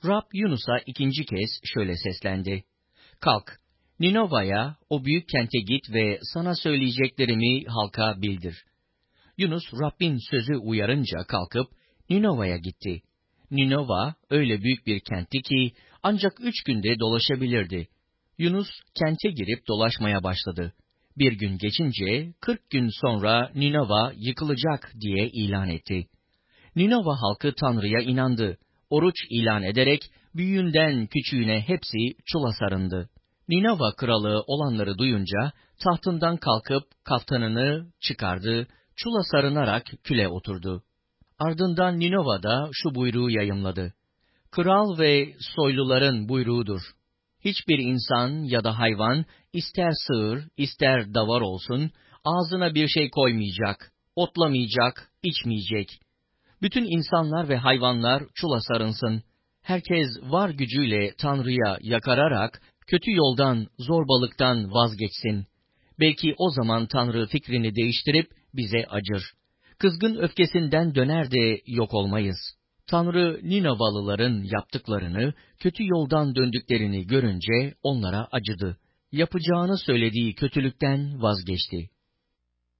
Rab Yunus'a ikinci kez şöyle seslendi. Kalk, Ninova'ya, o büyük kente git ve sana söyleyeceklerimi halka bildir. Yunus, Rabbin sözü uyarınca kalkıp Ninova'ya gitti. Ninova öyle büyük bir kentti ki ancak 3 günde dolaşabilirdi. Yunus kente girip dolaşmaya başladı. Bir gün geçince 40 gün sonra Ninova yıkılacak diye ilan etti. Ninova halkı Tanrı'ya inandı. Oruç ilan ederek büyüğünden küçüğüne hepsi çula sarındı. Ninova kralı olanları duyunca tahtından kalkıp kaftanını çıkardı, çula sarınarak küle oturdu. Ardından Ninova'da şu buyruğu yayımladı. Kral ve soyluların buyruğudur. Hiçbir insan ya da hayvan, ister sığır, ister davar olsun, ağzına bir şey koymayacak, otlamayacak, içmeyecek. Bütün insanlar ve hayvanlar çula sarınsın. Herkes var gücüyle Tanrı'ya yakararak, kötü yoldan, zorbalıktan vazgeçsin. Belki o zaman Tanrı fikrini değiştirip bize acır. Kızgın öfkesinden döner de yok olmayız. Tanrı Ninovalıların yaptıklarını, kötü yoldan döndüklerini görünce onlara acıdı. Yapacağını söylediği kötülükten vazgeçti.